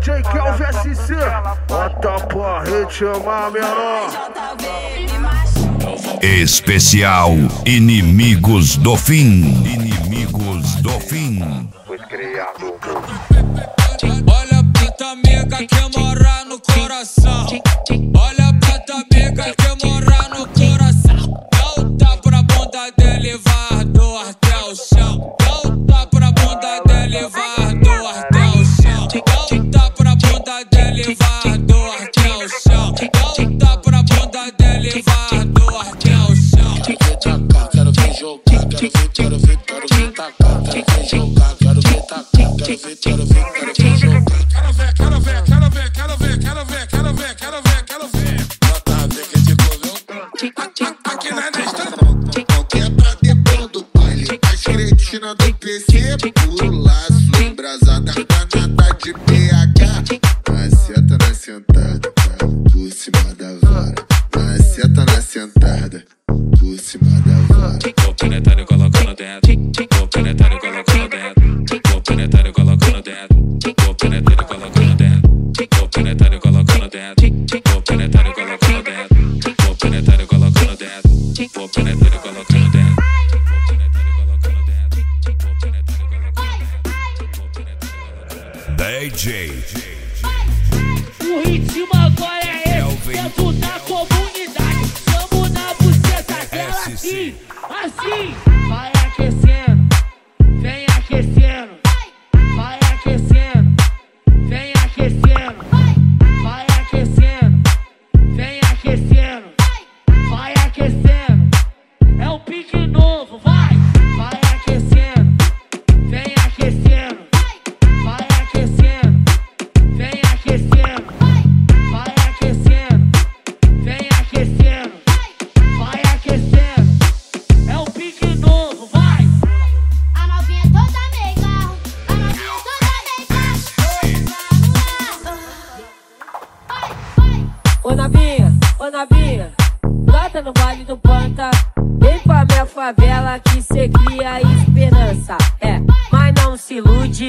DJ Kelvin SC, bota pra rede chamar menor. Especial Inimigos do Fim. Inimigos do Fim. Foi criado. Olha pra tua amiga que mora no coração. Olha pra tua amiga que mora no coração. Dá um tapa na bunda dele e vai do até o chão. Dá um tapa na bunda dele e vai do até o chão. Dá um tapa na bunda dele e vai do até o chão. Dá um tapa na bunda dele e vai do até o chão. Quero ver jogar, quero ver tacar, quero ver jogar, quero ver tacar, quero ver jogar. Quero ver. Bota ver que te comeu. Aqui na lista. Não quebra depois do baile. As cretinas do PC, puro laço, embrasada, danada de BH. Maceta na sentada, por cima da vara. Maceta na sentada, por cima da vara. Vou penetrar e colocando dentro. Vou penetrar e colocando dentro. Vou penetrar e colocando dentro. Vou penetrar e colocando dentro. Vou penetrar e colocando dentro. Vou penetrar e colocando dentro. Vou penetrar e colocando dentro. Vou penetrar e colocando dentro. DJ O ritmo agora é esse, dentro da comunidade. Chamo na buceta dela assim, assim. Vai aquecendo, vem aquecendo. Vai aquecendo, vem aquecendo. Vai aquecendo, vem aquecendo. Vai aquecendo, é um pique novo, vai. Vai aquecendo, vem aquecendo. Vai aquecendo, vem aquecendo. Vai aquecendo, vem aquecendo. Vai aquecendo, é um pique novo, vai. A novinha toda legal, a novinha toda legal. Ô novinha, brota no Vale do Panta. Vem pra minha favela que cê cria esperança. É, mas não se ilude,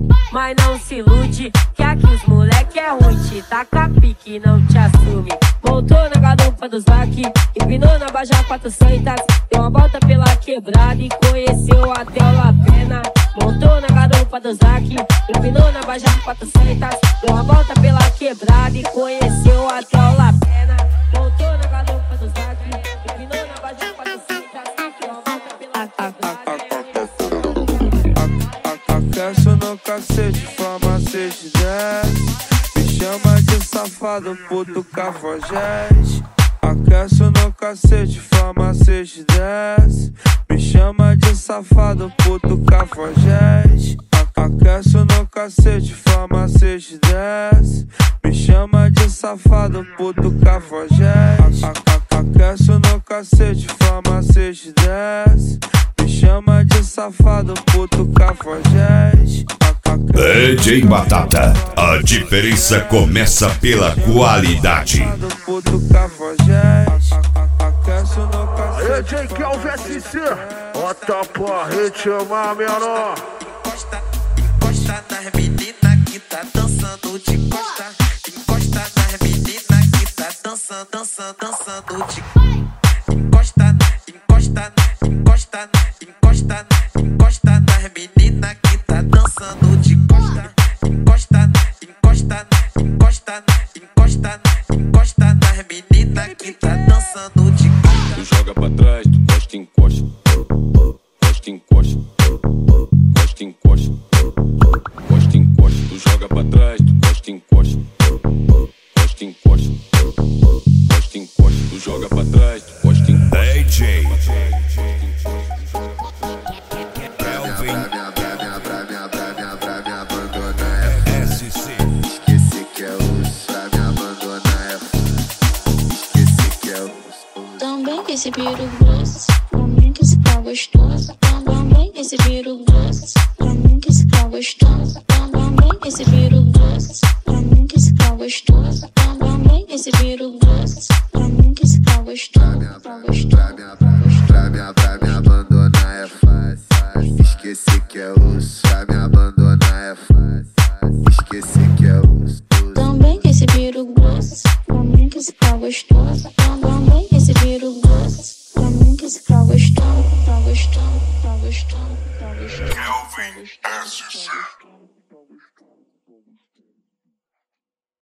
que aqui os moleque é ruim, te taca pique, não te assume. Montou na garupa dos vaque, empinou na Baja 400, deu uma volta pela quebrada e conheceu até o La Pena. Montou na garupa dos vaque, empinou na Baja 400, deu uma volta pela quebrada e conheceu até o La Pena. Montou na garupa dos vaque, empinou na Baja 400, deu uma volta pela quebrada. Aquece no cacete, fama 6 10. Me chama de safado, puto cafajeste. Aquece no cacete, fama 6 10. Me chama de safado, puto cafajeste. Aquece no cacete, fama 6 10. Me chama de safado, puto cafajeste. Aquece no cacete, fama 6 10. Me chama de safado, puto cafajeste. DJ Batata, a diferença começa pela qualidade. Puto cafajeste. Aquece no Aí, cacete. DJ Kelvin SC, bota pra rede chamar menor. Encosta nas meninas que tá dançando de costa. Encosta nas meninas que tá dançando de encosta nas meninas que tá dançando de costa. Encosta nas meninas que tá dançando de costa. Tu joga pra trás, tu encosta, encosta. Encosta, encosta. Encosta, encosta. Encosta, encosta. Tu joga pra trás, tu encosta, encosta. Encosta, encosta. Encosta, encosta. Tu joga pra trás, tu encosta, encosta. DJ SC. Esqueci que é osso, pra me abandonar é fácil. Esqueci que é osso. Também que esse piru grosso, pra mim que esse pau gostoso. Também que esse piru grosso, pra mim que esse pau gostoso. Também que esse piru grosso, pra mim que esse pau gostoso. Também que esse piru grosso, pra mim que esse pau gostoso. Pra me abandonar é fácil. Esqueci que é osso, pra me abandonar é fácil. Esqueci que é osso. gostoso, também esse viro gostoso. Pra mim que esse tá gostoso, tá gostoso, tá gostoso, tá gostoso.